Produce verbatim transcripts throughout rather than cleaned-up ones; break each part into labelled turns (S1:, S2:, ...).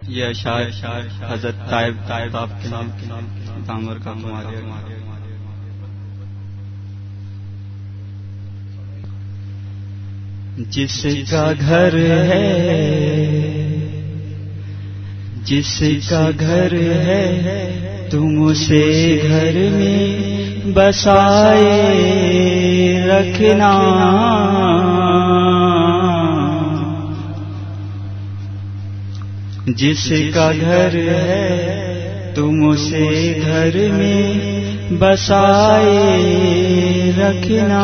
S1: یہ اشعار حضرت طائب طائب آپ کے نام دامور کا ماریہ جس کا گھر ہے جس کا گھر ہے تم اسے گھر میں بسائے رکھنا جس کا گھر ہے تم اسے گھر میں بسائے رکھنا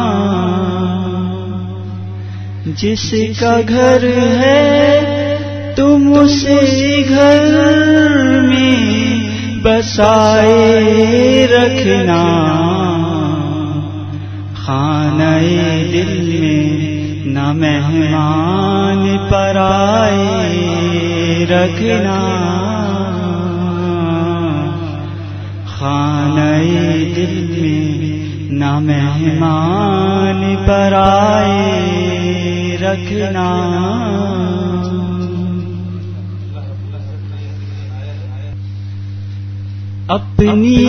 S1: جس کا گھر ہے تم اسے گھر میں بسائے رکھنا خانہ دل میں نہ مہمان پرائے رکھنا خانہ دل میں نہ مہمان پرائے رکھنا اپنی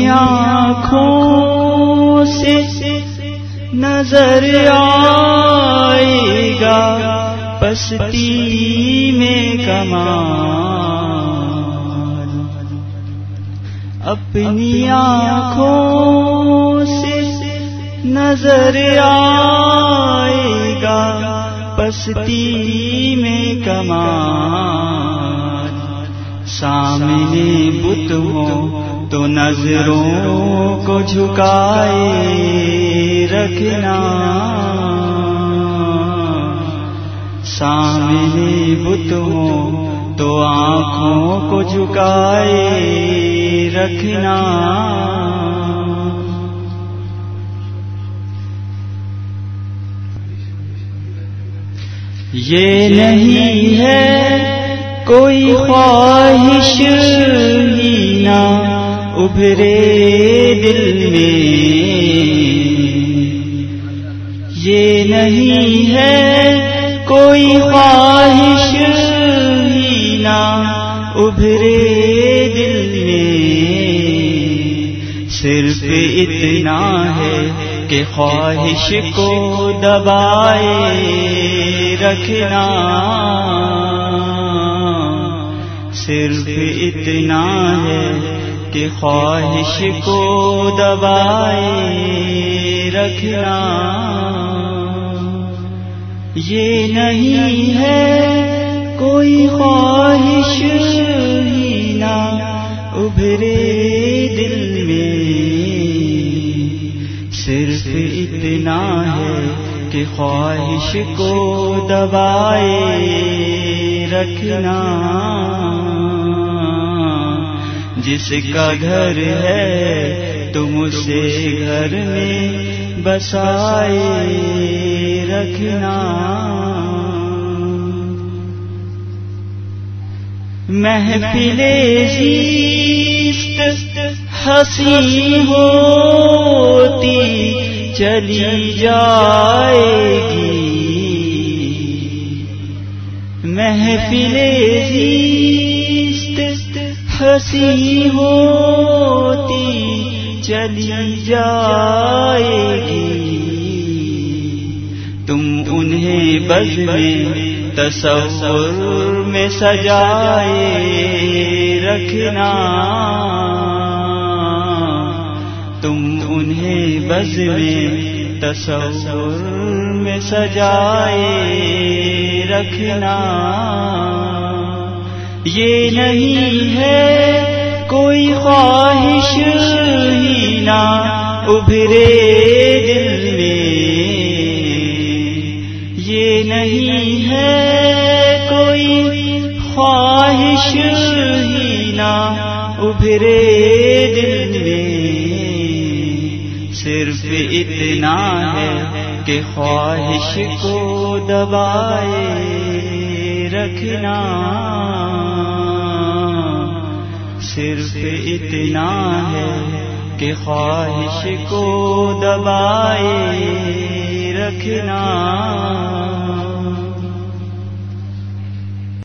S1: آنکھوں سے نظر آئے گا پستی میں کمال اپنی آنکھوں سے نظر آئے گا پستی میں کمال سامنے بت ہو تو نظروں کو جھکائے رکھنا سامنے بت ہو تو آنکھوں کو جھکائے رکھنا یہ نہیں ہے کوئی خواہش ہی نہ ابھرے دل میں یہ نہیں ہے کوئی خواہش ہی نہ ابھرے دل میں صرف اتنا ہے کہ خواہش کو دبائے رکھنا صرف اتنا ہے کہ خواہش کو دبائے رکھنا یہ نہیں ہے کوئی خواہش ہی نہ ابھرے دل میں صرف اتنا ہے کہ خواہش کو دبائے رکھنا جس کا گھر ہے تم اسے گھر میں بسائے رکھنا محفل زیست حسین ہوتی چلی جائے گی محفل زیست حسین ہوتی چلی جائے گی تم انہیں بز میں تصور میں سجائے رکھنا تم انہیں بز میں تصور میں سجائے رکھنا یہ نہیں ہے کوئی خواہش ہی نہ ابھرے دل میں یہ نہیں ہے کوئی خواہش ہی نہ ابھرے دل میں صرف اتنا ہے کہ خواہش کو دبائے رکھنا صرف اتنا ہے کہ خواہش کو دبائے رکھنا